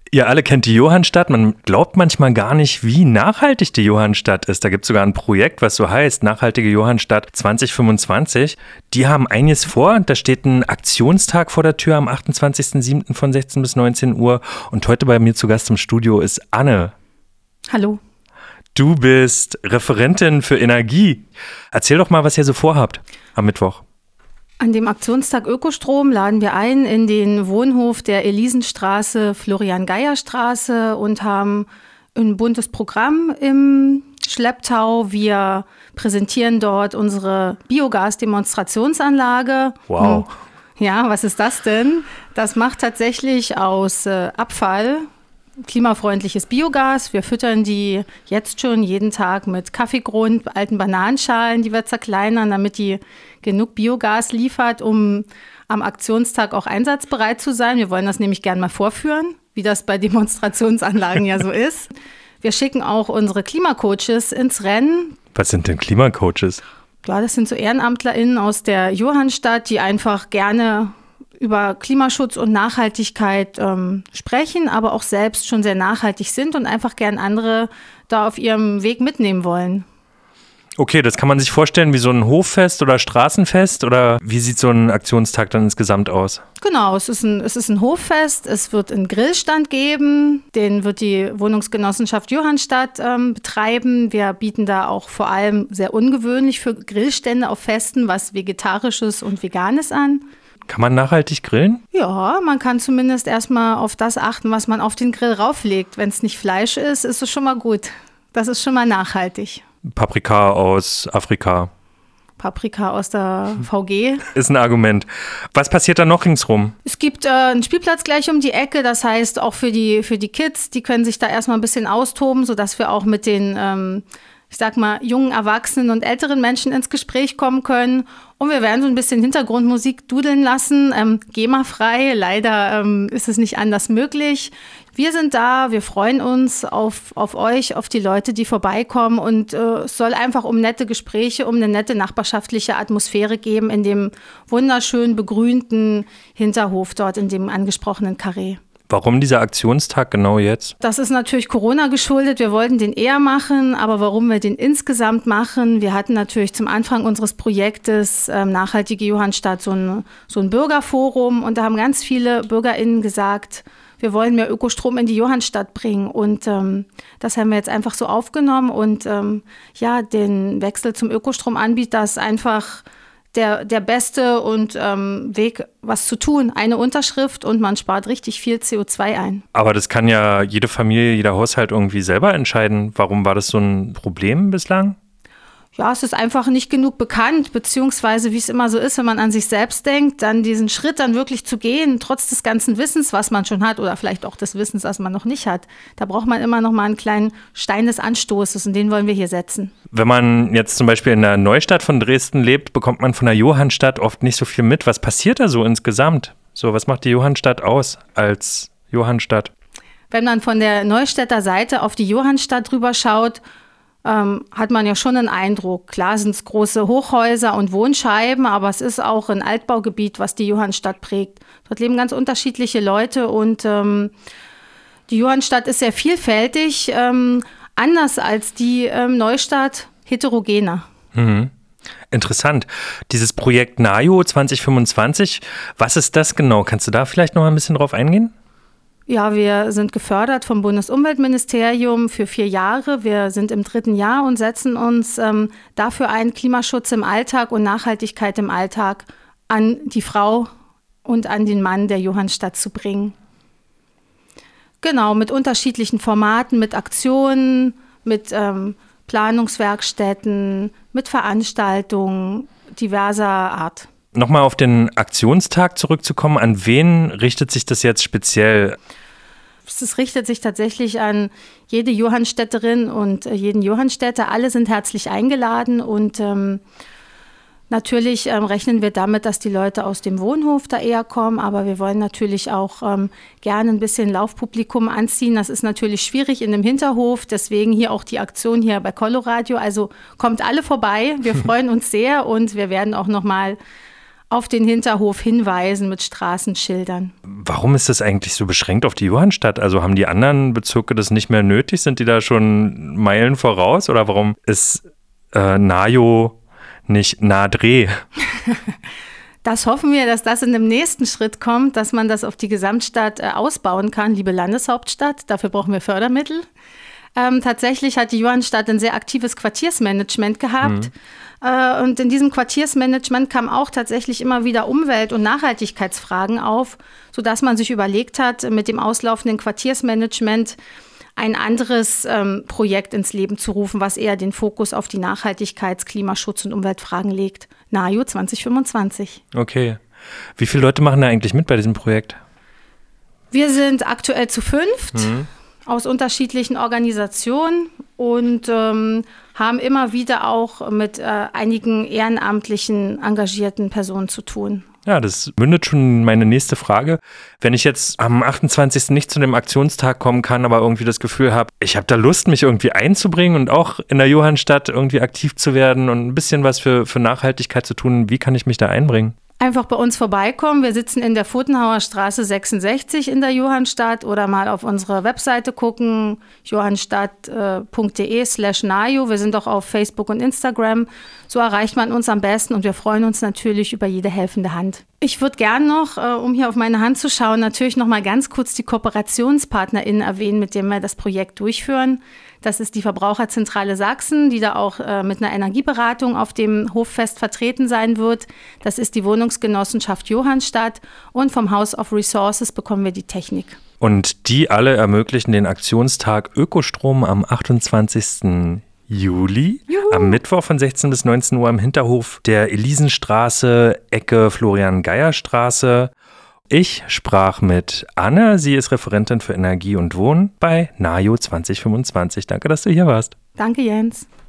Ihr alle kennt die Johannstadt. Man glaubt manchmal gar nicht, wie nachhaltig die Johannstadt ist. Da gibt es sogar ein Projekt, was so heißt, Nachhaltige Johannstadt 2025. Die haben einiges vor. Da steht ein Aktionstag vor der Tür am 28.07. von 16 bis 19 Uhr. Und heute bei mir zu Gast im Studio ist Anne. Hallo. Du bist Referentin für Energie. Erzähl doch mal, was ihr so vorhabt am Mittwoch. An dem Aktionstag Ökostrom laden wir ein in den Wohnhof der Elisenstraße, Florian-Geier-Straße und haben ein buntes Programm im Schlepptau. Wir präsentieren dort unsere Biogas-Demonstrationsanlage. Wow. Ja, was ist das denn? Das macht tatsächlich aus Abfall klimafreundliches Biogas. Wir füttern die jetzt schon jeden Tag mit Kaffeegrund, alten Bananenschalen, die wir zerkleinern, damit die genug Biogas liefert, um am Aktionstag auch einsatzbereit zu sein. Wir wollen das nämlich gerne mal vorführen, wie das bei Demonstrationsanlagen ja so ist. Wir schicken auch unsere Klimacoaches ins Rennen. Was sind denn Klimacoaches? Ja, das sind so EhrenamtlerInnen aus der Johannstadt, die einfach gerne über Klimaschutz und Nachhaltigkeit sprechen, aber auch selbst schon sehr nachhaltig sind und einfach gern andere da auf ihrem Weg mitnehmen wollen. Okay, das kann man sich vorstellen wie so ein Hoffest oder Straßenfest oder wie sieht so ein Aktionstag dann insgesamt aus? Genau, es ist ein Hoffest, es wird einen Grillstand geben, den wird die Wohnungsgenossenschaft Johannstadt betreiben. Wir bieten da auch vor allem sehr ungewöhnlich für Grillstände auf Festen was Vegetarisches und Veganes an. Kann man nachhaltig grillen? Ja, man kann zumindest erstmal auf das achten, was man auf den Grill rauflegt. Wenn es nicht Fleisch ist, ist es schon mal gut. Das ist schon mal nachhaltig. Paprika aus Afrika. Paprika aus der VG. Ist ein Argument. Was passiert da noch ringsrum? Es gibt einen Spielplatz gleich um die Ecke. Das heißt, auch für die Kids, die können sich da erstmal ein bisschen austoben, sodass wir auch mit den ich sag mal, jungen Erwachsenen und älteren Menschen ins Gespräch kommen können. Und wir werden so ein bisschen Hintergrundmusik dudeln lassen, GEMA-frei. Leider ist es nicht anders möglich. Wir sind da, wir freuen uns auf euch, auf die Leute, die vorbeikommen. Und es soll einfach um nette Gespräche, um eine nette nachbarschaftliche Atmosphäre geben in dem wunderschön begrünten Hinterhof dort in dem angesprochenen Karree. Warum dieser Aktionstag genau jetzt? Das ist natürlich Corona geschuldet. Wir wollten den eher machen, aber warum wir den insgesamt machen? Wir hatten natürlich zum Anfang unseres Projektes Nachhaltige Johannstadt so ein Bürgerforum und da haben ganz viele BürgerInnen gesagt, wir wollen mehr Ökostrom in die Johannstadt bringen und das haben wir jetzt einfach so aufgenommen und den Wechsel zum Ökostromanbieter ist einfach der beste und Weg, was zu tun. Eine Unterschrift und man spart richtig viel CO2 ein. Aber das kann ja jede Familie, jeder Haushalt irgendwie selber entscheiden. Warum war das so ein Problem bislang? Ja, es ist einfach nicht genug bekannt, beziehungsweise wie es immer so ist, wenn man an sich selbst denkt, dann diesen Schritt dann wirklich zu gehen, trotz des ganzen Wissens, was man schon hat oder vielleicht auch des Wissens, was man noch nicht hat. Da braucht man immer noch mal einen kleinen Stein des Anstoßes und den wollen wir hier setzen. Wenn man jetzt zum Beispiel in der Neustadt von Dresden lebt, bekommt man von der Johannstadt oft nicht so viel mit. Was passiert da so insgesamt? So, was macht die Johannstadt aus als Johannstadt? Wenn man von der Neustädter Seite auf die Johannstadt drüber schaut, hat man ja schon einen Eindruck. Klar sind es große Hochhäuser und Wohnscheiben, aber es ist auch ein Altbaugebiet, was die Johannstadt prägt. Dort leben ganz unterschiedliche Leute und die Johannstadt ist sehr vielfältig, anders als die Neustadt, heterogener. Mhm. Interessant. Dieses Projekt NAJO 2025, was ist das genau? Kannst du da vielleicht noch ein bisschen drauf eingehen? Ja, wir sind gefördert vom Bundesumweltministerium für 4 Jahre. Wir sind im 3. Jahr und setzen uns dafür ein, Klimaschutz im Alltag und Nachhaltigkeit im Alltag an die Frau und an den Mann der Johannstadt zu bringen. Genau, mit unterschiedlichen Formaten, mit Aktionen, mit Planungswerkstätten, mit Veranstaltungen diverser Art. Nochmal auf den Aktionstag zurückzukommen, an wen richtet sich das jetzt speziell? Es richtet sich tatsächlich an jede Johannstädterin und jeden Johannstädter. Alle sind herzlich eingeladen und natürlich rechnen wir damit, dass die Leute aus dem Wohnhof da eher kommen, aber wir wollen natürlich auch gerne ein bisschen Laufpublikum anziehen. Das ist natürlich schwierig in dem Hinterhof, deswegen hier auch die Aktion hier bei Coloradio. Also kommt alle vorbei, wir freuen uns sehr und wir werden auch nochmal auf den Hinterhof hinweisen mit Straßenschildern. Warum ist das eigentlich so beschränkt auf die Johannstadt? Also haben die anderen Bezirke das nicht mehr nötig? Sind die da schon Meilen voraus? Oder warum ist Najo nicht Nadreh? Das hoffen wir, dass das in dem nächsten Schritt kommt, dass man das auf die Gesamtstadt ausbauen kann, liebe Landeshauptstadt. Dafür brauchen wir Fördermittel. Tatsächlich hat die Johannstadt ein sehr aktives Quartiersmanagement gehabt. Und in diesem Quartiersmanagement kamen auch tatsächlich immer wieder Umwelt- und Nachhaltigkeitsfragen auf, sodass man sich überlegt hat, mit dem auslaufenden Quartiersmanagement ein anderes Projekt ins Leben zu rufen, was eher den Fokus auf die Nachhaltigkeits-, Klimaschutz- und Umweltfragen legt. NAJO 2025. Okay. Wie viele Leute machen da eigentlich mit bei diesem Projekt? Wir sind aktuell zu 5 aus unterschiedlichen Organisationen und haben immer wieder auch mit einigen ehrenamtlichen, engagierten Personen zu tun. Ja, das mündet schon in meine nächste Frage. Wenn ich jetzt am 28. nicht zu dem Aktionstag kommen kann, aber irgendwie das Gefühl habe, ich habe da Lust, mich irgendwie einzubringen und auch in der Johannstadt irgendwie aktiv zu werden und ein bisschen was für Nachhaltigkeit zu tun, wie kann ich mich da einbringen? Einfach bei uns vorbeikommen. Wir sitzen in der Pfotenhauer Straße 66 in der Johannstadt oder mal auf unsere Webseite gucken, johannstadt.de/najo. Wir sind auch auf Facebook und Instagram. So erreicht man uns am besten und wir freuen uns natürlich über jede helfende Hand. Ich würde gern noch, um hier auf meine Hand zu schauen, natürlich noch mal ganz kurz die KooperationspartnerInnen erwähnen, mit denen wir das Projekt durchführen. Das ist die Verbraucherzentrale Sachsen, die da auch mit einer Energieberatung auf dem Hoffest vertreten sein wird. Das ist die Wohnungsgenossenschaft Johannstadt und vom House of Resources bekommen wir die Technik. Und die alle ermöglichen den Aktionstag Ökostrom am 28. Juli, am Mittwoch von 16 bis 19 Uhr am Hinterhof der Elisenstraße, Ecke Florian-Geyer-Straße. Ich sprach mit Anne, sie ist Referentin für Energie und Wohnen bei NAJO 2025. Danke, dass du hier warst. Danke, Jens.